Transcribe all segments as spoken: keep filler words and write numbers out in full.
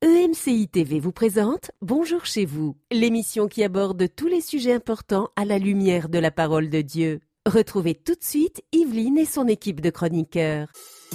E M C I T V vous présente Bonjour chez vous, l'émission qui aborde tous les sujets importants à la lumière de la parole de Dieu. Retrouvez tout de suite Yveline et son équipe de chroniqueurs.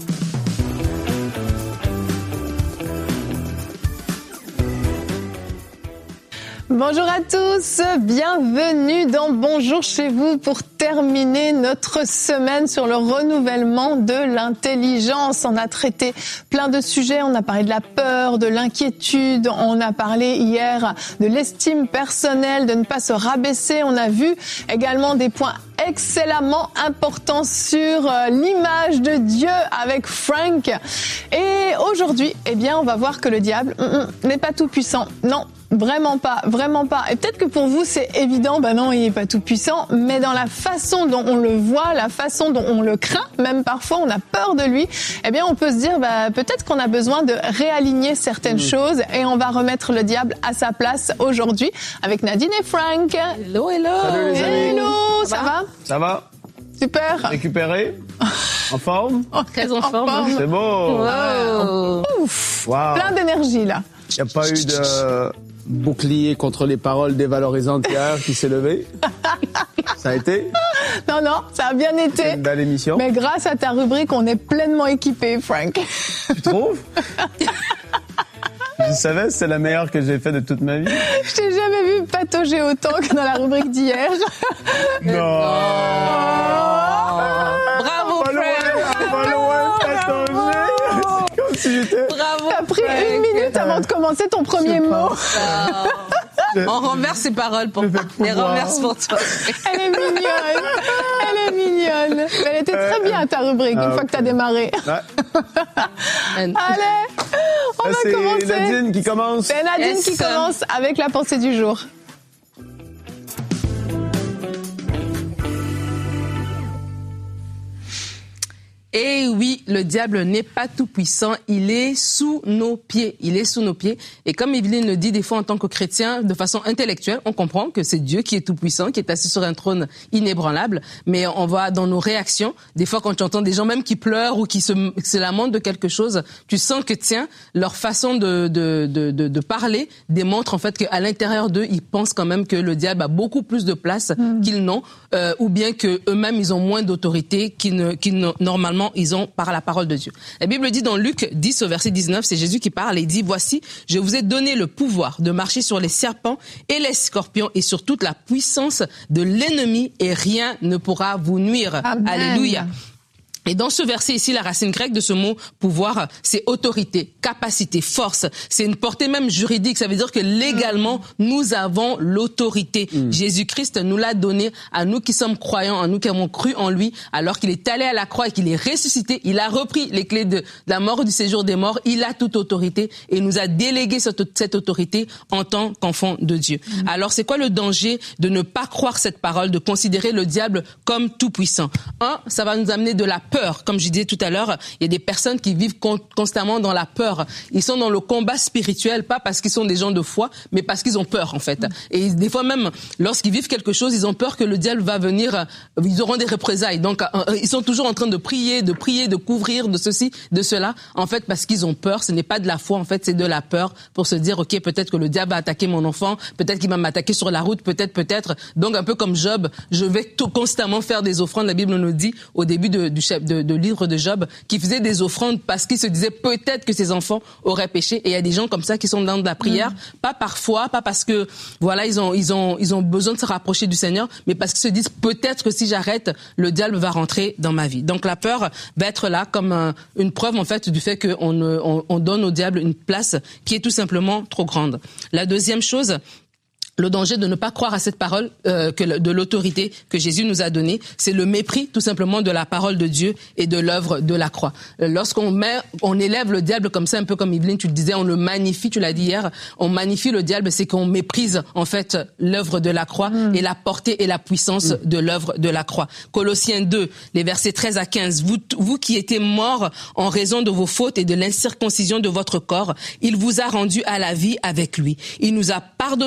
Bonjour à tous, bienvenue dans Bonjour chez vous pour terminer notre semaine sur le renouvellement de l'intelligence. On a traité plein de sujets, on a parlé de la peur, de l'inquiétude, on a parlé hier de l'estime personnelle, de ne pas se rabaisser. On a vu également des points excellemment importants sur l'image de Dieu avec Frank. Et aujourd'hui, eh bien, on va voir que le diable mm, mm, n'est pas tout puissant. Non. Vraiment pas, vraiment pas. Et peut-être que pour vous, c'est évident, ben non, il est pas tout puissant, mais dans la façon dont on le voit, la façon dont on le craint, même parfois on a peur de lui, eh bien on peut se dire, bah, peut-être qu'on a besoin de réaligner certaines mmh. choses et on va remettre le diable à sa place aujourd'hui avec Nadine et Frank. Hello, hello. Salut les amis. Hello, ça, ça va, va Ça va. Super. Récupéré. En forme. Très en, en forme. forme. C'est beau. Wow. Ouf. Wow. Plein d'énergie là. Il n'y a pas eu de bouclier contre les paroles dévalorisantes hier qui s'est levé. Ça a été? Non, non, ça a bien été. C'est une belle émission. Mais grâce à ta rubrique, on est pleinement équipé, Frank. Tu trouves? Je savais, c'est la meilleure que j'ai faite de toute ma vie. Je t'ai jamais vu patauger autant que dans la rubrique d'hier. Non. non. Bravo, Frank. Bravo. T'as pris Frank. Une minute avant de commencer ton premier mot. Je, On renverse ses paroles pour toi. Les renverse pour toi. Elle est mignonne. Elle est mignonne. Elle était très bien ta rubrique ah, une okay. fois que t'as démarré. Ouais. Allez, on va c'est commencer. C'est Nadine qui commence. C'est Nadine yes. qui commence avec la pensée du jour. Et oui, le diable n'est pas tout puissant, il est sous nos pieds, il est sous nos pieds. Et comme Yveline le dit des fois en tant que chrétien, de façon intellectuelle, on comprend que c'est Dieu qui est tout puissant, qui est assis sur un trône inébranlable. Mais on voit dans nos réactions, des fois quand tu entends des gens même qui pleurent ou qui se, se lamentent de quelque chose, tu sens que tiens, leur façon de, de, de, de, de parler démontre en fait qu'à l'intérieur d'eux, ils pensent quand même que le diable a beaucoup plus de place mmh. qu'ils n'ont, euh, ou bien que eux-mêmes ils ont moins d'autorité qu'ils ne, qu'ils ne, normalement ils ont par la parole de Dieu. La Bible dit dans Luc dix au verset dix-neuf, c'est Jésus qui parle et il dit « Voici, je vous ai donné le pouvoir de marcher sur les serpents et les scorpions et sur toute la puissance de l'ennemi et rien ne pourra vous nuire. » Alléluia. Et dans ce verset ici, la racine grecque de ce mot pouvoir, c'est autorité, capacité, force. C'est une portée même juridique. Ça veut dire que légalement, mmh. nous avons l'autorité. Mmh. Jésus-Christ nous l'a donné à nous qui sommes croyants, à nous qui avons cru en lui, alors qu'il est allé à la croix et qu'il est ressuscité. Il a repris les clés de, de la mort, du séjour des morts. Il a toute autorité et nous a délégué cette, cette autorité en tant qu'enfant de Dieu. Mmh. Alors, c'est quoi le danger de ne pas croire cette parole, de considérer le diable comme tout puissant? Un, ça va nous amener de la peur. Comme je disais tout à l'heure, il y a des personnes qui vivent con- constamment dans la peur. Ils sont dans le combat spirituel, pas parce qu'ils sont des gens de foi, mais parce qu'ils ont peur, en fait. Et des fois même, lorsqu'ils vivent quelque chose, ils ont peur que le diable va venir, ils auront des représailles. Donc, euh, ils sont toujours en train de prier, de prier, de couvrir, de ceci, de cela. En fait, parce qu'ils ont peur. Ce n'est pas de la foi, en fait, c'est de la peur pour se dire, OK, peut-être que le diable va attaquer mon enfant, peut-être qu'il va m'attaquer sur la route, peut-être, peut-être. Donc, un peu comme Job, je vais tout, constamment faire des offrandes. La Bible nous dit, au début de, du chef, de, de livre de Job, qui faisait des offrandes parce qu'il se disait peut-être que ses enfants auraient péché. Et il y a des gens comme ça qui sont dans de la prière, mmh. pas par foi, pas parce que voilà ils ont ils ont ils ont besoin de se rapprocher du Seigneur, mais parce qu'ils se disent peut-être que si j'arrête, le diable va rentrer dans ma vie. Donc la peur va être là comme un, une preuve en fait du fait qu'on on, on donne au diable une place qui est tout simplement trop grande. La deuxième chose, le danger de ne pas croire à cette parole euh, que de l'autorité que Jésus nous a donnée, c'est le mépris tout simplement de la parole de Dieu et de l'œuvre de la croix. Lorsqu'on met, on élève le diable comme ça, un peu comme Yveline, tu le disais, on le magnifie, tu l'as dit hier, on magnifie le diable, c'est qu'on méprise en fait l'œuvre de la croix mmh. et la portée et la puissance mmh. de l'œuvre de la croix. Colossiens deux, les versets treize à quinze, vous, vous qui étiez morts en raison de vos fautes et de l'incirconcision de votre corps, il vous a rendu à la vie avec lui. Il nous a pardonné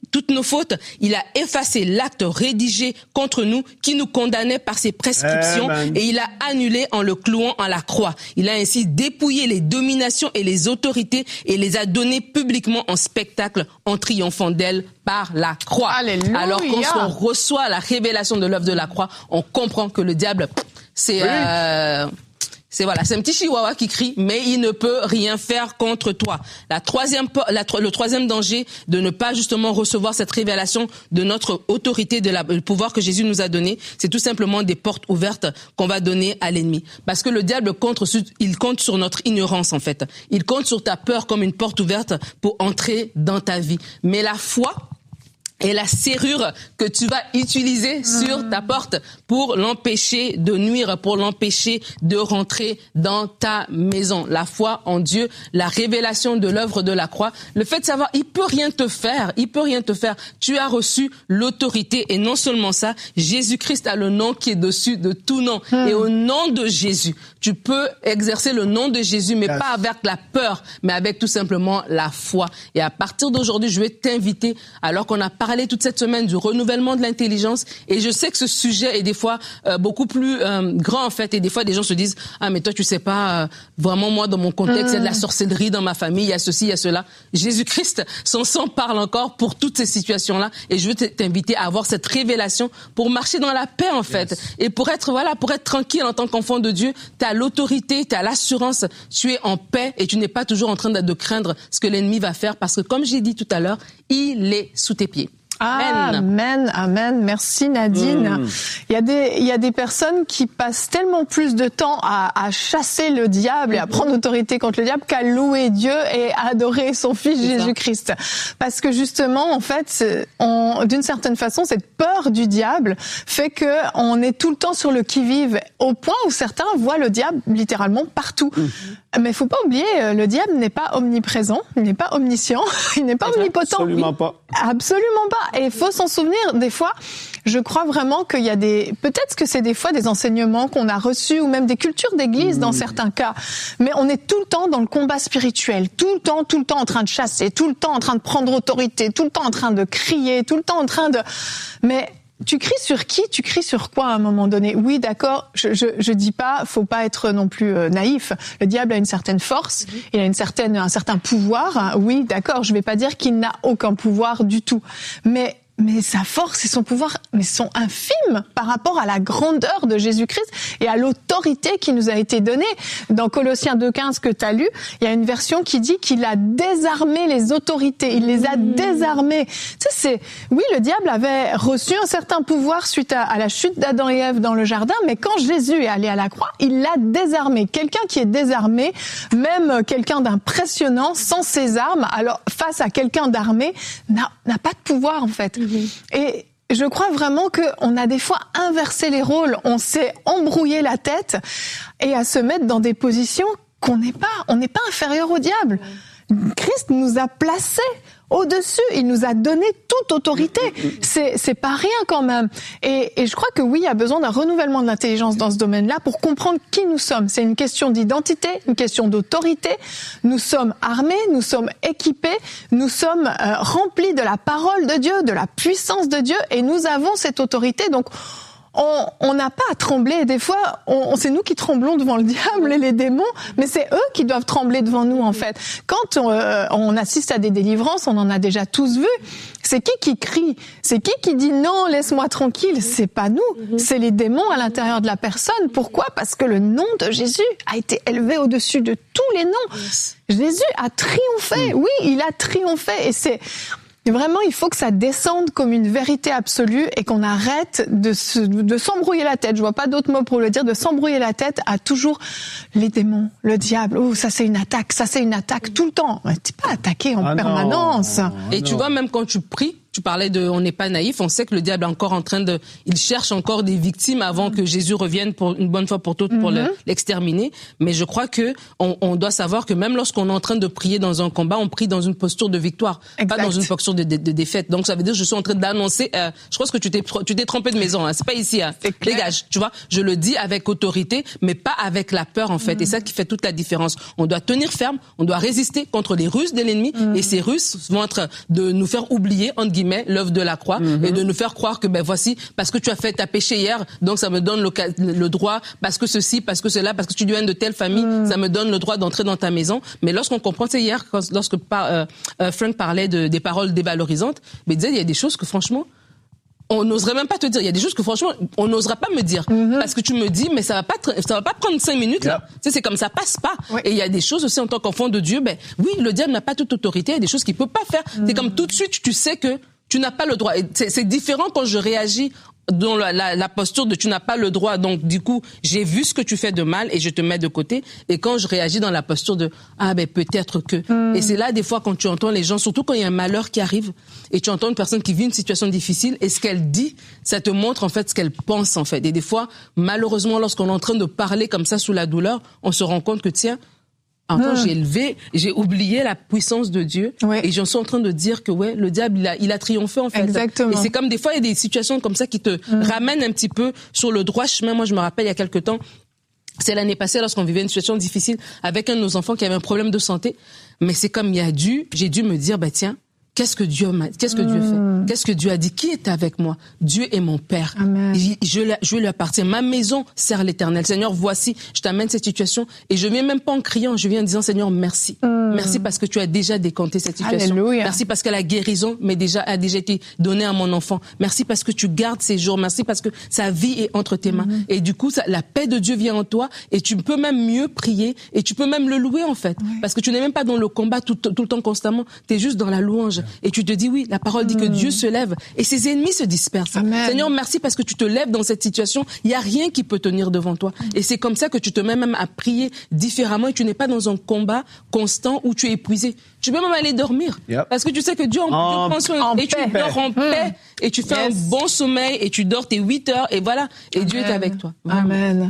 toutes nos fautes. Il a effacé l'acte rédigé contre nous qui nous condamnait par ses prescriptions Amen. Et il a annulé en le clouant à la croix. Il a ainsi dépouillé les dominations et les autorités et les a données publiquement en spectacle en triomphant d'elles par la croix. Alléluia. Alors quand on reçoit la révélation de l'œuvre de la croix, on comprend que le diable, c'est... Oui. Euh, C'est voilà, c'est un petit chihuahua qui crie, mais il ne peut rien faire contre toi. La troisième, la, le troisième danger de ne pas justement recevoir cette révélation de notre autorité, de la, le pouvoir que Jésus nous a donné, c'est tout simplement des portes ouvertes qu'on va donner à l'ennemi. Parce que le diable compte, il compte sur notre ignorance en fait. Il compte sur ta peur comme une porte ouverte pour entrer dans ta vie. Mais la foi et la serrure que tu vas utiliser sur ta porte pour l'empêcher de nuire, pour l'empêcher de rentrer dans ta maison. La foi en Dieu, la révélation de l'œuvre de la croix, le fait de savoir, il peut rien te faire, il peut rien te faire. Tu as reçu l'autorité et non seulement ça, Jésus-Christ a le nom qui est dessus de tout nom. Hum. Et au nom de Jésus, tu peux exercer le nom de Jésus, mais yes. pas avec la peur, mais avec tout simplement la foi. Et à partir d'aujourd'hui, je vais t'inviter, alors qu'on a parlé toute cette semaine du renouvellement de l'intelligence, et je sais que ce sujet est des fois euh, beaucoup plus euh, grand en fait, et des fois des gens se disent ah mais toi tu sais pas euh, vraiment moi dans mon contexte il y a de la sorcellerie dans ma famille, il y a ceci, il y a cela. Jésus-Christ, son sang parle encore pour toutes ces situations-là, et je veux t'inviter à avoir cette révélation pour marcher dans la paix en fait, yes. et pour être voilà pour être tranquille en tant qu'enfant de Dieu. T'as l'autorité, t'as l'assurance, tu es en paix et tu n'es pas toujours en train de, de craindre ce que l'ennemi va faire, parce que comme j'ai dit tout à l'heure, il est sous tes pieds. Amen. Amen, amen. Merci Nadine. Mmh. Il y a des, il y a des personnes qui passent tellement plus de temps à, à chasser le diable et à prendre autorité contre le diable qu'à louer Dieu et à adorer son Fils c'est Jésus-Christ. Ça. Parce que justement, en fait, on, d'une certaine façon, cette peur du diable fait que on est tout le temps sur le qui-vive, au point où certains voient le diable littéralement partout. Mmh. Mais il faut pas oublier, le diable n'est pas omniprésent, il n'est pas omniscient, il n'est pas omnipotent. Absolument pas. Absolument pas. Et il faut s'en souvenir, des fois, je crois vraiment qu'il y a des... Peut-être que c'est des fois des enseignements qu'on a reçus, ou même des cultures d'église mmh. dans certains cas. Mais on est tout le temps dans le combat spirituel, tout le temps, tout le temps en train de chasser, tout le temps en train de prendre autorité, tout le temps en train de crier, tout le temps en train de... Mais... Tu cries sur qui? Tu cries sur quoi à un moment donné? Oui, d'accord, je, je, je dis pas, faut pas être non plus euh, naïf. Le diable a une certaine force, mmh. il a une certaine, un certain pouvoir. Oui, d'accord, je vais pas dire qu'il n'a aucun pouvoir du tout. Mais Mais sa force et son pouvoir mais sont infimes par rapport à la grandeur de Jésus-Christ et à l'autorité qui nous a été donnée. Dans Colossiens deux quinze que tu as lu, il y a une version qui dit qu'il a désarmé les autorités, il les a mmh. désarmés. Tu sais, c'est oui, le diable avait reçu un certain pouvoir suite à, à la chute d'Adam et Ève dans le jardin, mais quand Jésus est allé à la croix, il l'a désarmé. Quelqu'un qui est désarmé, même quelqu'un d'impressionnant sans ses armes, alors face à quelqu'un d'armé, n'a, n'a pas de pouvoir en fait. Et je crois vraiment qu'on a des fois inversé les rôles, on s'est embrouillé la tête et à se mettre dans des positions qu'on n'est pas, on n'est pas inférieur au diable. Christ nous a placés au-dessus, il nous a donné toute autorité. C'est, c'est pas rien quand même. Et, et je crois que oui, il y a besoin d'un renouvellement de l'intelligence dans ce domaine-là pour comprendre qui nous sommes. C'est une question d'identité, une question d'autorité. Nous sommes armés, nous sommes équipés, nous sommes euh, remplis de la parole de Dieu, de la puissance de Dieu, et nous avons cette autorité. Donc, on n'a pas à trembler. Des fois, on, c'est nous qui tremblons devant le diable et les démons, mais c'est eux qui doivent trembler devant nous, en fait. Quand on, euh, on assiste à des délivrances, on en a déjà tous vu, c'est qui qui crie? C'est qui qui dit « Non, laisse-moi tranquille » C'est pas nous, c'est les démons à l'intérieur de la personne. Pourquoi? Parce que le nom de Jésus a été élevé au-dessus de tous les noms. Jésus a triomphé, oui, il a triomphé, et c'est... Vraiment, il faut que ça descende comme une vérité absolue et qu'on arrête de, se, de s'embrouiller la tête. Je vois pas d'autres mots pour le dire, de s'embrouiller la tête à toujours les démons, le diable. Oh, ça c'est une attaque, ça c'est une attaque tout le temps. T'es pas attaqué en ah permanence. Non. Et tu vois, même quand tu pries, tu parlais de, on n'est pas naïf, on sait que le diable est encore en train de, il cherche encore des victimes avant que Jésus revienne pour une bonne fois pour toutes pour mm-hmm. le, l'exterminer. Mais je crois que on, on doit savoir que même lorsqu'on est en train de prier dans un combat, on prie dans une posture de victoire, exact. Pas dans une posture de, de, de défaite. Donc ça veut dire que je suis en train d'annoncer. Euh, je pense que tu t'es, tu t'es trompé de maison. Hein, c'est pas ici. Hein. Dégage. Tu vois, je le dis avec autorité, mais pas avec la peur en fait. Mm-hmm. Et ça qui fait toute la différence. On doit tenir ferme, on doit résister contre les ruses de l'ennemi, mm-hmm. et ces ruses vont être de nous faire oublier entre guillemets guillemets, l'œuvre de la croix mm-hmm. et de nous faire croire que, ben voici, parce que tu as fait ta péché hier, donc ça me donne le, le droit, parce que ceci, parce que cela, parce que tu viens de telle famille, mm. ça me donne le droit d'entrer dans ta maison. Mais lorsqu'on comprend, c'est hier, quand, lorsque euh, euh, Frank parlait de, des paroles dévalorisantes, mais il disait, il y a des choses que franchement, on n'oserait même pas te dire. Il y a des choses que franchement, on n'osera pas me dire. Mm-hmm. Parce que tu me dis, mais ça va pas, ça va pas prendre cinq minutes, là. Yeah. Tu sais, c'est comme ça passe pas. Oui. Et il y a des choses aussi en tant qu'enfant de Dieu, ben, oui, le diable n'a pas toute autorité. Il y a des choses qu'il peut pas faire. Mm-hmm. C'est comme tout de suite, tu sais que tu n'as pas le droit. Et c'est, c'est différent quand je réagis dans la, la, la posture de tu n'as pas le droit. Donc, du coup, j'ai vu ce que tu fais de mal et je te mets de côté. Et quand je réagis dans la posture de ah, ben, peut-être que. Mm. Et c'est là, des fois, quand tu entends les gens, surtout quand il y a un malheur qui arrive et tu entends une personne qui vit une situation difficile et ce qu'elle dit, ça te montre, en fait, ce qu'elle pense, en fait. Et des fois, malheureusement, lorsqu'on est en train de parler comme ça sous la douleur, on se rend compte que, tiens, Enfin, mmh. j'ai élevé, j'ai oublié la puissance de Dieu ouais. et j'en suis en train de dire que ouais, le diable il a, il a triomphé en fait. Exactement. Et c'est comme des fois il y a des situations comme ça qui te mmh. ramènent un petit peu sur le droit chemin. Moi, je me rappelle il y a quelque temps, c'est l'année passée lorsqu'on vivait une situation difficile avec un de nos enfants qui avait un problème de santé. Mais c'est comme il y a dû, j'ai dû me dire bah tiens. Qu'est-ce que Dieu m'a, qu'est-ce que mmh. Dieu fait? Qu'est-ce que Dieu a dit? Qui est avec moi? Dieu est mon Père. Amen. Je, je, je lui appartiens. Ma maison sert l'Éternel. Seigneur, voici, je t'amène cette situation. Et je viens même pas en criant, je viens en disant, Seigneur, merci. Mmh. Merci parce que tu as déjà décanté cette situation. Alléluia. Merci parce que la guérison mais déjà, a déjà été donnée à mon enfant. Merci parce que tu gardes ses jours. Merci parce que sa vie est entre tes mains. Mmh. Et du coup, ça, la paix de Dieu vient en toi et tu peux même mieux prier et tu peux même le louer en fait. Oui. Parce que tu n'es même pas dans le combat tout, tout le temps constamment. Tu es juste dans la louange. Et tu te dis oui, la parole dit que Dieu se lève et ses ennemis se dispersent. Amen. Seigneur, merci parce que tu te lèves dans cette situation. Il n'y a rien qui peut tenir devant toi. Et c'est comme ça que tu te mets même à prier différemment et tu n'es pas dans un combat constant où tu es épuisé. Tu peux même aller dormir. Yep. Parce que tu sais que Dieu en, en, Dieu prend soin et tu dors en paix et tu fais yes. un bon sommeil et tu dors tes huit heures et voilà. Et Amen. Dieu est avec toi. Vraiment. Amen.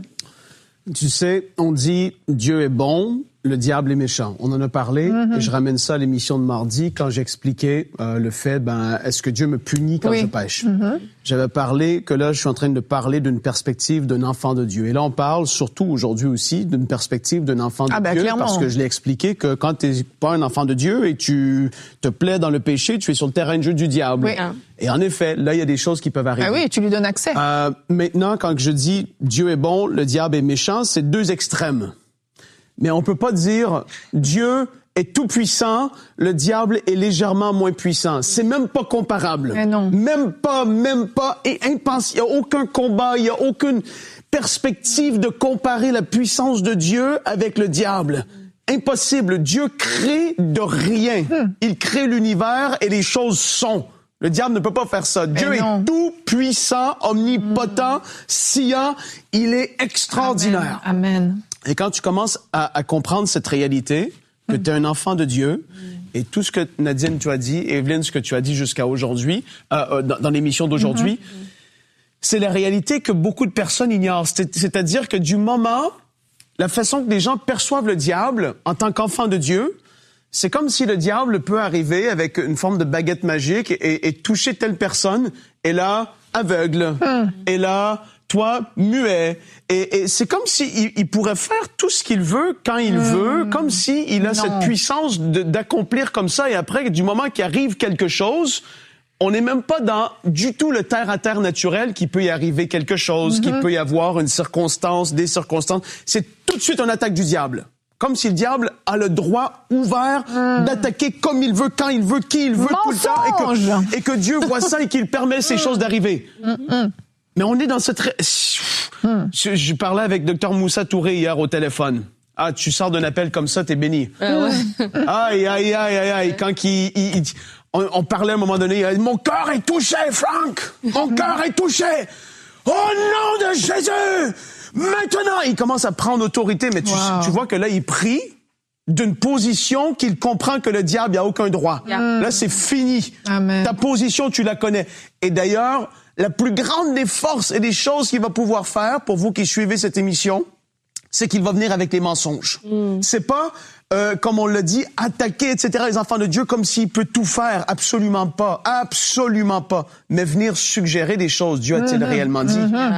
Tu sais, on dit Dieu est bon, le diable est méchant. On en a parlé mm-hmm. et je ramène ça à l'émission de mardi quand j'expliquais euh, le fait, ben, est-ce que Dieu me punit quand oui. je pêche? Mm-hmm. J'avais parlé que là, je suis en train de parler d'une perspective d'un enfant de Dieu. Et là, on parle surtout aujourd'hui aussi d'une perspective d'un enfant de ah ben, Dieu. Clairement. Parce que je l'ai expliqué que quand t'es pas un enfant de Dieu et tu te plais dans le péché, tu es sur le terrain de jeu du diable. Oui. Et en effet, là, il y a des choses qui peuvent arriver. Ah oui, tu lui donnes accès. Euh, maintenant, quand je dis Dieu est bon, le diable est méchant, c'est deux extrêmes. Mais on peut pas dire Dieu est tout puissant, le diable est légèrement moins puissant. C'est même pas comparable. Mais non. Même pas, même pas. Et impens- il y a aucun combat, il y a aucune perspective de comparer la puissance de Dieu avec le diable. Impossible. Dieu crée de rien. Hmm. Il crée l'univers et les choses sont. Le diable ne peut pas faire ça. Dieu est tout puissant, omnipotent, mmh. sciant. Il est extraordinaire. Amen. Amen. Et quand tu commences à, à comprendre cette réalité, que mmh. tu es un enfant de Dieu, mmh. et tout ce que Nadine, tu as dit, Evelyne, ce que tu as dit jusqu'à aujourd'hui, euh, euh, dans, dans l'émission d'aujourd'hui, mmh. c'est la réalité que beaucoup de personnes ignorent. C'est, c'est-à-dire que du moment, la façon que les gens perçoivent le diable en tant qu'enfant de Dieu, c'est comme si le diable peut arriver avec une forme de baguette magique et, et toucher telle personne, et là, aveugle, hum. et là, toi, muet. Et, et c'est comme s'il il pourrait faire tout ce qu'il veut, quand il hum. veut, comme s'il a non. cette puissance de, d'accomplir comme ça, et après, du moment qu'il arrive quelque chose, on n'est même pas dans du tout le terre-à-terre naturel qu'il peut y arriver quelque chose, mm-hmm. qu'il peut y avoir une circonstance, des circonstances. C'est tout de suite une attaque du diable. Comme si le diable a le droit ouvert mmh. d'attaquer comme il veut, quand il veut, qui il veut, Mensonge. tout le temps, et que, et que Dieu voit ça et qu'il permet ces choses d'arriver. Mmh. Mais on est dans cette... Ré... Mmh. Je, je parlais avec docteur Moussa Touré hier au téléphone. Ah, tu sors d'un appel comme ça, t'es béni. Euh, ouais. Aïe, aïe, aïe, aïe, aïe. Quand il... il, il on, on parlait à un moment donné, il a dit, mon cœur est touché, Franck! Mon cœur est touché! Au nom de Jésus! Maintenant, il commence à prendre autorité, mais tu, wow. tu vois que là, il prie d'une position qu'il comprend que le diable n'a aucun droit. Yeah. Là, c'est fini. Amen. Ta position, tu la connais. Et d'ailleurs, la plus grande des forces et des choses qu'il va pouvoir faire, pour vous qui suivez cette émission, c'est qu'il va venir avec les mensonges. Mm. C'est pas, euh, comme on l'a dit, attaquer, et cetera, les enfants de Dieu comme s'il peut tout faire. Absolument pas. Absolument pas. Mais venir suggérer des choses. Dieu a-t-il mm-hmm. réellement dit? Mm-hmm.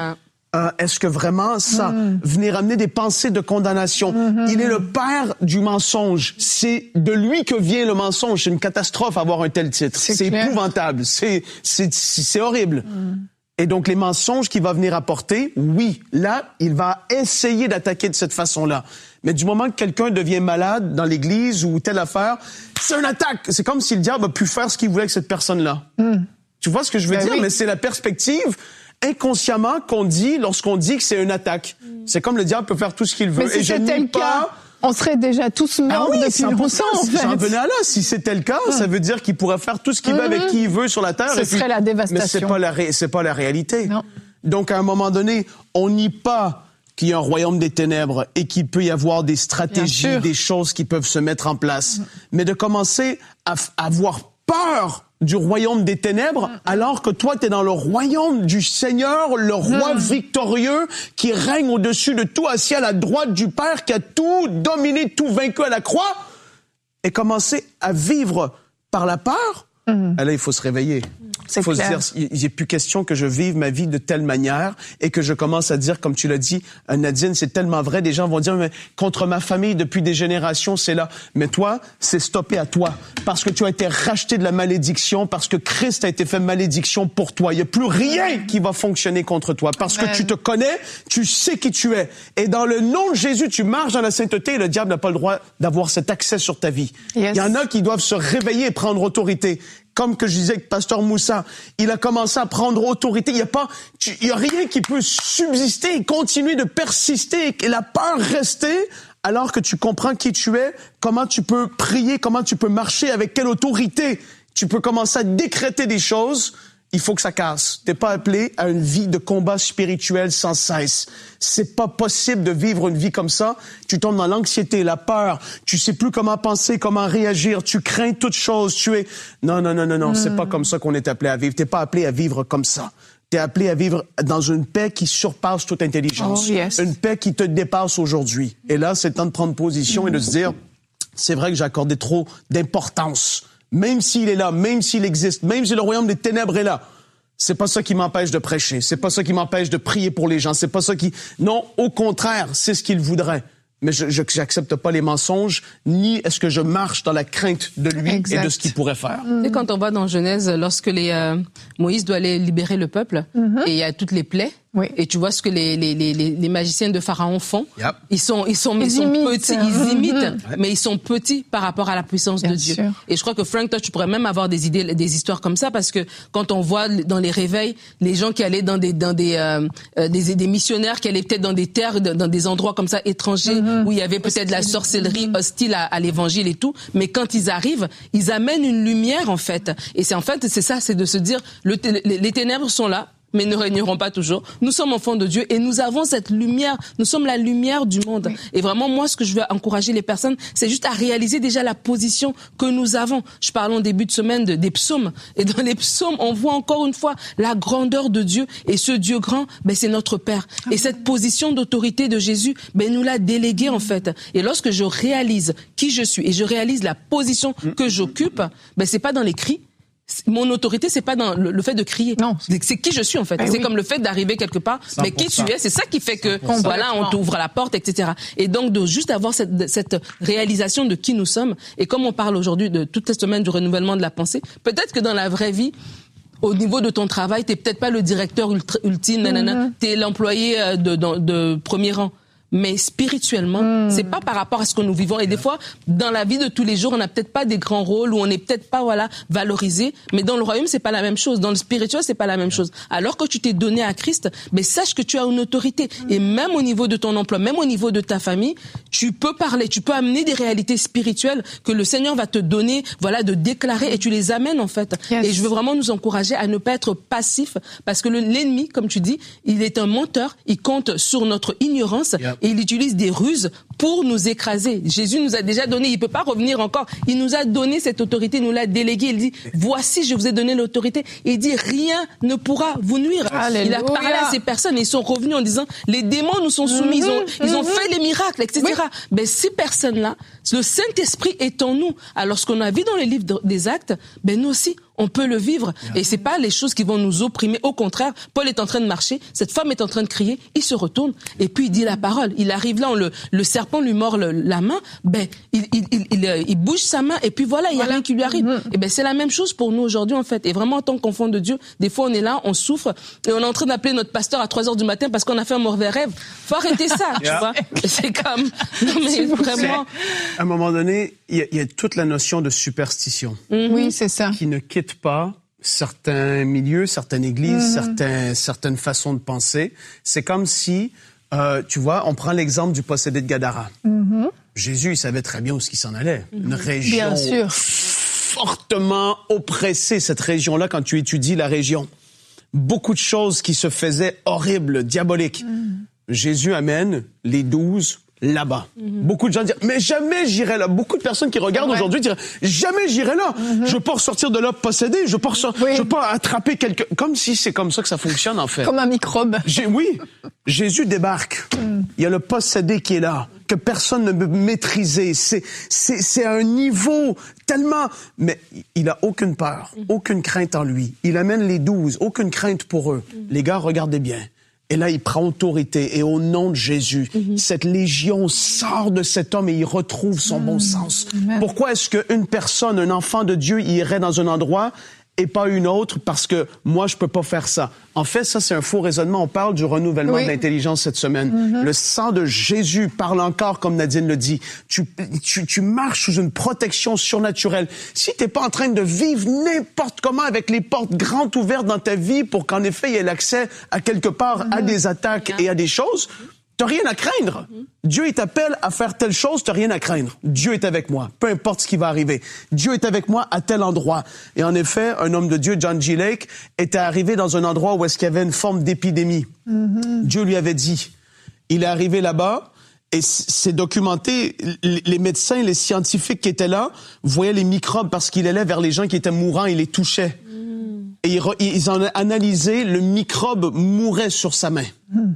Euh, est-ce que vraiment ça, mm. venir amener des pensées de condamnation, mm-hmm. il est le père du mensonge. C'est de lui que vient le mensonge. C'est une catastrophe avoir un tel titre. C'est, c'est épouvantable. C'est, c'est, c'est horrible. Mm. Et donc, les mensonges qu'il va venir apporter, oui, là, il va essayer d'attaquer de cette façon-là. Mais du moment que quelqu'un devient malade dans l'église ou telle affaire, c'est une attaque. C'est comme si le diable a pu faire ce qu'il voulait avec cette personne-là. Mm. Tu vois ce que je veux ben dire? Oui. Mais c'est la perspective inconsciemment qu'on dit lorsqu'on dit que c'est une attaque. Mm. C'est comme le diable peut faire tout ce qu'il veut. Mais si et je c'était le pas... cas, on serait déjà tous morts ah oui, depuis longtemps, en fait. J'en venais à là. Si c'était le cas, mm. ça veut dire qu'il pourrait faire tout ce qu'il mm-hmm. veut avec qui il veut sur la terre. Ce et serait puis... la dévastation. Mais c'est pas la, ré... c'est pas la réalité. Non. Donc, à un moment doné, on nie pas qu'il y a un royaume des ténèbres et qu'il peut y avoir des stratégies, des choses qui peuvent se mettre en place. Mm. Mais de commencer à, f- à avoir peur du royaume des ténèbres, mm. alors que toi, tu es dans le royaume du Seigneur, le roi mm. victorieux, qui règne au-dessus de tout, assis à la droite du Père, qui a tout dominé, tout vaincu à la croix, et commencer à vivre par la peur, mm. là, il faut se réveiller. Il faut clair. se dire, il n'est plus question que je vive ma vie de telle manière et que je commence à dire, comme tu l'as dit, Nadine, c'est tellement vrai. Des gens vont dire, mais contre ma famille, depuis des générations, c'est là. Mais toi, c'est stoppé à toi. Parce que tu as été racheté de la malédiction, parce que Christ a été fait malédiction pour toi. Il n'y a plus rien qui va fonctionner contre toi. Parce Amen. Que tu te connais, tu sais qui tu es. Et dans le nom de Jésus, tu marches dans la sainteté et le diable n'a pas le droit d'avoir cet accès sur ta vie. Yes. Il y en a qui doivent se réveiller et prendre autorité. Comme que je disais avec Pasteur Moussa, il a commencé à prendre autorité. Il y a pas, tu, il y a rien qui peut subsister et continuer de persister et la peur rester alors que tu comprends qui tu es, comment tu peux prier, comment tu peux marcher, avec quelle autorité tu peux commencer à décréter des choses. Il faut que ça casse. T'es pas appelé à une vie de combat spirituel sans cesse. C'est pas possible de vivre une vie comme ça. Tu tombes dans l'anxiété, la peur. Tu sais plus comment penser, comment réagir. Tu crains toutes choses. Tu es... Non, non, non, non, non. Mm. C'est pas comme ça qu'on est appelé à vivre. T'es pas appelé à vivre comme ça. T'es appelé à vivre dans une paix qui surpasse toute intelligence. Oh, yes. Une paix qui te dépasse aujourd'hui. Et là, c'est le temps de prendre position mm. et de se dire, c'est vrai que j'ai accordé trop d'importance. Même s'il est là, même s'il existe, même si le royaume des ténèbres est là, c'est pas ça qui m'empêche de prêcher, c'est pas ça qui m'empêche de prier pour les gens, c'est pas ça qui... Non, au contraire, c'est ce qu'il voudrait. Mais je, je j'accepte pas les mensonges, ni est-ce que je marche dans la crainte de lui exact. Et de ce qu'il pourrait faire. Et quand on voit dans Genèse, lorsque les euh, Moïse doit aller libérer le peuple, mm-hmm. et il y a toutes les plaies, oui. et tu vois ce que les les les les magiciens de Pharaon font, yep. ils sont ils sont ils, ils sont imitent. petits, ils imitent, mm-hmm. mais ils sont petits par rapport à la puissance Bien de Dieu. Sûr. Et je crois que Frank, toi, tu pourrais même avoir des idées, des histoires comme ça, parce que quand on voit dans les réveils les gens qui allaient dans des dans des euh, des, des missionnaires qui allaient peut-être dans des terres, dans des endroits comme ça étrangers. Mm-hmm. où il y avait peut-être de la sorcellerie hostile à, à l'évangile et tout, mais quand ils arrivent, ils amènent une lumière en fait. Et c'est en fait, c'est ça, c'est de se dire, le t- les ténèbres sont là, mais ne régneront pas toujours. Nous sommes enfants de Dieu et nous avons cette lumière. Nous sommes la lumière du monde. Oui. Et vraiment, moi, ce que je veux encourager les personnes, c'est juste à réaliser déjà la position que nous avons. Je parlais en début de semaine de, des psaumes. Et dans les psaumes, on voit encore une fois la grandeur de Dieu. Et ce Dieu grand, ben, c'est notre Père. Et cette position d'autorité de Jésus, ben, nous l'a délégué, en fait. Et lorsque je réalise qui je suis et je réalise la position que j'occupe, ben, c'est pas dans les cris. Mon autorité, c'est pas dans le, le fait de crier. Non. C'est, c'est qui je suis, en fait. Ben c'est oui. comme le fait d'arriver quelque part. cent pour cent. Mais qui tu es, c'est ça qui fait que, voilà, on t'ouvre la porte, et cetera. Et donc, de juste avoir cette, cette réalisation de qui nous sommes. Et comme on parle aujourd'hui de toute cette semaine du renouvellement de la pensée, peut-être que dans la vraie vie, au niveau de ton travail, t'es peut-être pas le directeur ultime, nanana. Mm-hmm. T'es l'employé de, de, de premier rang. Mais spirituellement, mmh. c'est pas par rapport à ce que nous vivons. Et des fois, dans la vie de tous les jours, on n'a peut-être pas des grands rôles, ou on n'est peut-être pas, voilà, valorisé. Mais dans le royaume, c'est pas la même chose. Dans le spirituel, c'est pas la même chose. Alors que tu t'es donné à Christ, mais sache que tu as une autorité. Mmh. Et même au niveau de ton emploi, même au niveau de ta famille, tu peux parler, tu peux amener des réalités spirituelles que le Seigneur va te donner, voilà, de déclarer, et tu les amènes, en fait. Yes. Et je veux vraiment nous encourager à ne pas être passifs, parce que le, l'ennemi, comme tu dis, il est un menteur, il compte sur notre ignorance. Yep. Et il utilise des ruses pour nous écraser. Jésus nous a déjà donné, il peut pas revenir encore. Il nous a donné cette autorité, il nous l'a déléguée. Il dit, voici, je vous ai donné l'autorité. Il dit, rien ne pourra vous nuire. Alléluia. Il a parlé à ces personnes et ils sont revenus en disant, les démons nous sont soumis, ils ont, ils ont fait les miracles, et cetera. Oui. Ben, ces personnes-là, le Saint-Esprit est en nous. Alors, ce qu'on a vu dans les livres des Actes, ben, nous aussi, on peut le vivre. Et c'est pas les choses qui vont nous opprimer. Au contraire, Paul est en train de marcher, cette femme est en train de crier, il se retourne et puis il dit la parole. Il arrive là, on le, le serpent lui mord le, la main, ben il, il, il, il, il bouge sa main et puis voilà, il y a voilà. rien qui lui arrive. Mm-hmm. Et ben c'est la même chose pour nous aujourd'hui en fait. Et vraiment en tant qu'enfant de Dieu, des fois on est là, on souffre et on est en train d'appeler notre pasteur à trois heures du matin parce qu'on a fait un mauvais rêve. Faut arrêter ça, tu vois. C'est comme, non mais vraiment. À un moment donné, il y, y a toute la notion de superstition. Mm-hmm. Oui, c'est ça. Qui ne quitte pas certains milieux, certaines églises, mmh. certains, certaines façons de penser. C'est comme si, euh, tu vois, on prend l'exemple du possédé de Gadara. Mmh. Jésus, il savait très bien où il s'en allait. Mmh. Une région bien sûr. fortement oppressée, cette région-là, quand tu étudies la région. Beaucoup de choses qui se faisaient horribles, diaboliques. Mmh. Jésus amène les douze là-bas. Mm-hmm. Beaucoup de gens disent, mais jamais j'irai là. Beaucoup de personnes qui regardent ouais. aujourd'hui disent, jamais j'irai là. Mm-hmm. Je veux pas ressortir de là possédé. Je veux pas ressortir, oui. je veux pas attraper quelqu'un. Comme si c'est comme ça que ça fonctionne, en fait. Comme un microbe. J'ai, oui. Jésus débarque. Mm. Il y a le possédé qui est là, que personne ne peut maîtriser. C'est, c'est, c'est à un niveau tellement, mais il a aucune peur, mm. aucune crainte en lui. Il amène les douze, aucune crainte pour eux. Mm. Les gars, regardez bien. Et là, il prend autorité. Et au nom de Jésus, mm-hmm. cette légion sort de cet homme et il retrouve son mm. bon sens. Amen. Pourquoi est-ce qu'une personne, un enfant de Dieu, irait dans un endroit et pas une autre parce que moi, je peux pas faire ça? En fait, ça, c'est un faux raisonnement. On parle du renouvellement oui. de l'intelligence cette semaine. Mm-hmm. Le sang de Jésus parle encore, comme Nadine le dit. Tu, tu, tu marches sous une protection surnaturelle. Si t'es pas en train de vivre n'importe comment avec les portes grandes ouvertes dans ta vie pour qu'en effet, il y ait l'accès à quelque part mm-hmm. à des attaques yeah. et à des choses, t'as rien à craindre. Mm-hmm. Dieu, il t'appelle à faire telle chose, t'as rien à craindre. Dieu est avec moi, peu importe ce qui va arriver. Dieu est avec moi à tel endroit. Et en effet, un homme de Dieu, John G. Lake, était arrivé dans un endroit où est-ce qu'il y avait une forme d'épidémie. Mm-hmm. Dieu lui avait dit. Il est arrivé là-bas, et c'est documenté, les médecins, les scientifiques qui étaient là, voyaient les microbes parce qu'il allait vers les gens qui étaient mourants, il les touchait. Mm. Et ils, ils en ont analysé, le microbe mourait sur sa main. Mm.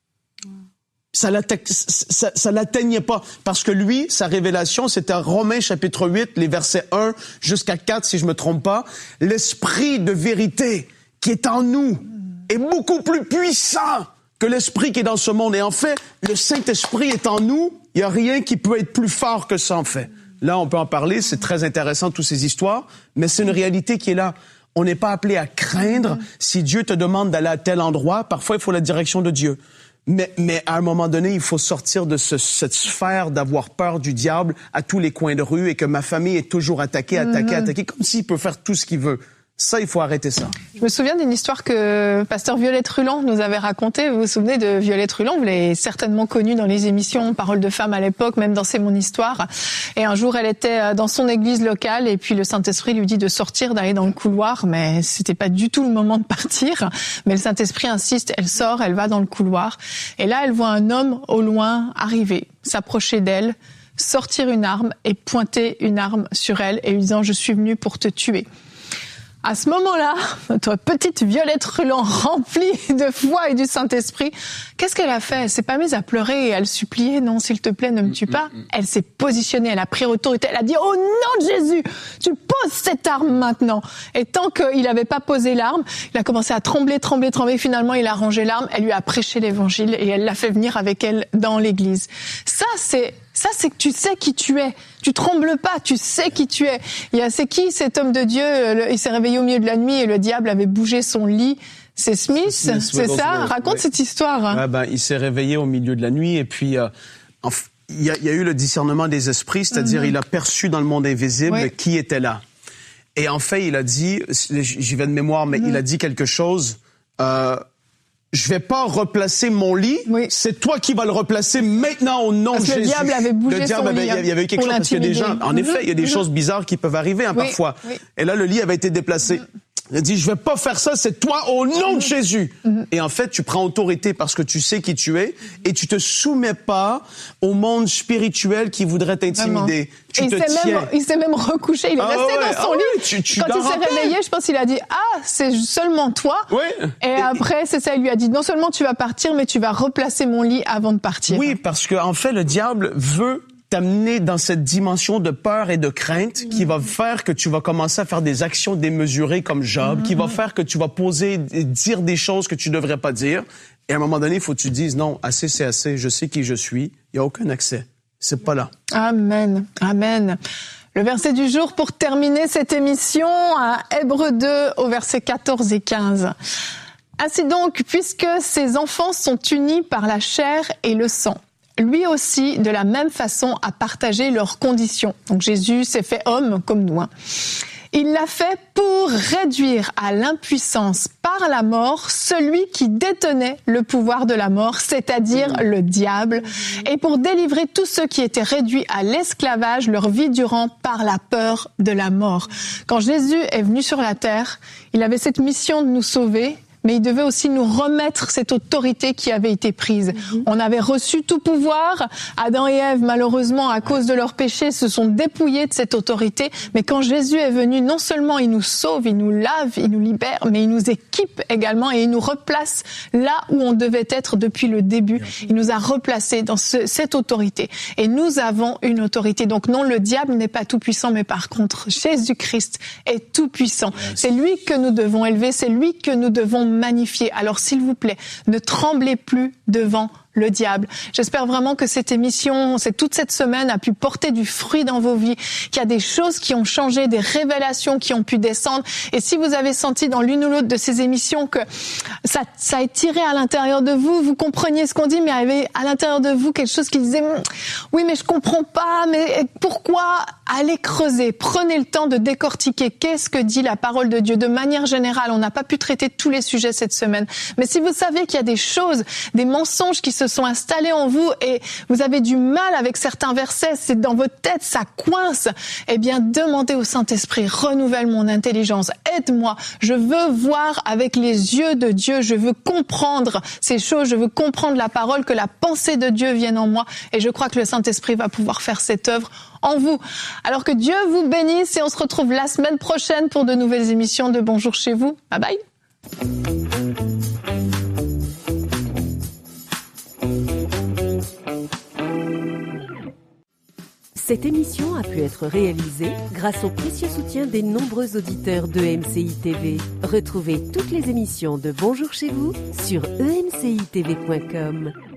Ça, ça, ça l'atteignait pas. Parce que lui, sa révélation, c'était Romains chapitre huit, les versets un jusqu'à quatre, si je me trompe pas. L'esprit de vérité qui est en nous est beaucoup plus puissant que l'esprit qui est dans ce monde. Et en fait, le Saint-Esprit est en nous. Il y a rien qui peut être plus fort que ça, en fait. Là, on peut en parler. C'est très intéressant, toutes ces histoires. Mais c'est une réalité qui est là. On n'est pas appelé à craindre si Dieu te demande d'aller à tel endroit. Parfois, il faut la direction de Dieu. Mais, mais à un moment donné, il faut sortir de ce, cette sphère d'avoir peur du diable à tous les coins de rue et que ma famille est toujours attaquée, attaquée, mm-hmm. attaquée, comme s'il peut faire tout ce qu'il veut. Ça, il faut arrêter ça. Je me souviens d'une histoire que pasteur Violette Ruland nous avait racontée. Vous vous souvenez de Violette Ruland? Vous l'avez certainement connue dans les émissions Paroles de femmes à l'époque, même dans C'est mon histoire. Et un jour, elle était dans son église locale et puis le Saint-Esprit lui dit de sortir, d'aller dans le couloir, mais c'était pas du tout le moment de partir. Mais le Saint-Esprit insiste, elle sort, elle va dans le couloir. Et là, elle voit un homme au loin arriver, s'approcher d'elle, sortir une arme et pointer une arme sur elle et lui disant « Je suis venu pour te tuer ». À ce moment-là, notre petite Violette Ruland, remplie de foi et du Saint-Esprit, qu'est-ce qu'elle a fait? Elle s'est pas mise à pleurer et à le supplier, non, s'il te plaît, ne me tue pas. Elle s'est positionnée, elle a pris autorité, elle a dit, au nom de Jésus, tu poses cette arme maintenant. Et tant qu'il n'avait pas posé l'arme, il a commencé à trembler, trembler, trembler. Finalement, il a rangé l'arme, elle lui a prêché l'évangile et elle l'a fait venir avec elle dans l'église. Ça, c'est Ça, c'est que tu sais qui tu es. Tu trembles pas, tu sais qui tu es. Il y a, c'est qui cet homme de Dieu? Il s'est réveillé au milieu de la nuit et le diable avait bougé son lit. C'est Smith, Smith c'est ça? Raconte ouais. cette histoire. Ouais, ben, il s'est réveillé au milieu de la nuit et puis euh, enfin, il, y a, il y a eu le discernement des esprits, c'est-à-dire mm-hmm. il a perçu dans le monde invisible ouais. qui était là. Et en fait, il a dit, j'y vais de mémoire, mais mm-hmm. il a dit quelque chose... Euh, je vais pas replacer mon lit, oui. c'est toi qui vas le replacer maintenant au nom parce de Jésus. Le diable avait bougé le diable son avait, lit. Il y avait eu quelque chose parce qu'il y a des gens, en mm-hmm. effet, il y a des mm-hmm. choses bizarres qui peuvent arriver hein, oui. parfois. Oui. Et là, le lit avait été déplacé. Mm-hmm. Il a dit, je vais pas faire ça, c'est toi au nom de Jésus. Mm-hmm. Et en fait, tu prends autorité parce que tu sais qui tu es et tu te soumets pas au monde spirituel qui voudrait t'intimider. Tu il, te s'est tiens. Même, il s'est même recouché, il est ah resté ouais, dans son ah lit. Ouais, tu, tu Quand il s'est rappelles. réveillé, je pense qu'il a dit, ah, c'est seulement toi. Oui. Et, et après, c'est ça, il lui a dit, non seulement tu vas partir, mais tu vas replacer mon lit avant de partir. Oui, parce que en fait, le diable veut t'amener dans cette dimension de peur et de crainte mmh. qui va faire que tu vas commencer à faire des actions démesurées comme Job, mmh. qui va faire que tu vas poser et dire des choses que tu devrais pas dire. Et à un moment donné, il faut que tu dises, non, assez c'est assez, je sais qui je suis, il y a aucun accès. C'est pas là. Amen. Amen. Le verset du jour pour terminer cette émission à Hébreux deux au verset quatorze et quinze. Ainsi donc, puisque ces enfants sont unis par la chair et le sang, lui aussi, de la même façon, a partagé leurs conditions. Donc Jésus s'est fait homme comme nous. Hein. Il l'a fait pour réduire à l'impuissance par la mort celui qui détenait le pouvoir de la mort, c'est-à-dire mmh. le diable, mmh. et pour délivrer tous ceux qui étaient réduits à l'esclavage leur vie durant par la peur de la mort. Quand Jésus est venu sur la terre, il avait cette mission de nous sauver, mais il devait aussi nous remettre cette autorité qui avait été prise. Mmh. On avait reçu tout pouvoir. Adam et Ève, malheureusement, à cause de leur péché, se sont dépouillés de cette autorité. Mais quand Jésus est venu, non seulement il nous sauve, il nous lave, il nous libère, mais il nous équipe également et il nous replace là où on devait être depuis le début. Il nous a replacés dans ce, cette autorité. Et nous avons une autorité. Donc non, le diable n'est pas tout puissant, mais par contre, Jésus-Christ est tout puissant. C'est lui que nous devons élever, c'est lui que nous devons magnifier. Alors s'il vous plaît, ne tremblez plus devant le diable. J'espère vraiment que cette émission, c'est toute cette semaine a pu porter du fruit dans vos vies, qu'il y a des choses qui ont changé, des révélations qui ont pu descendre. Et si vous avez senti dans l'une ou l'autre de ces émissions que ça, ça a tiré à l'intérieur de vous, vous compreniez ce qu'on dit, mais il y avait à l'intérieur de vous quelque chose qui disait « Oui, mais je comprends pas, mais pourquoi ?» Allez creuser, prenez le temps de décortiquer qu'est-ce que dit la parole de Dieu. De manière générale, on n'a pas pu traiter tous les sujets cette semaine. Mais si vous savez qu'il y a des choses, des mensonges qui se sont installés en vous et vous avez du mal avec certains versets, c'est dans votre tête, ça coince, eh bien, demandez au Saint-Esprit, renouvelle mon intelligence, aide-moi, je veux voir avec les yeux de Dieu, je veux comprendre ces choses, je veux comprendre la parole, que la pensée de Dieu vienne en moi et je crois que le Saint-Esprit va pouvoir faire cette œuvre en vous. Alors que Dieu vous bénisse et on se retrouve la semaine prochaine pour de nouvelles émissions de Bonjour chez vous. Bye bye. Cette émission a pu être réalisée grâce au précieux soutien des nombreux auditeurs de E M C I T V. Retrouvez toutes les émissions de Bonjour chez vous sur e m c i t v point com.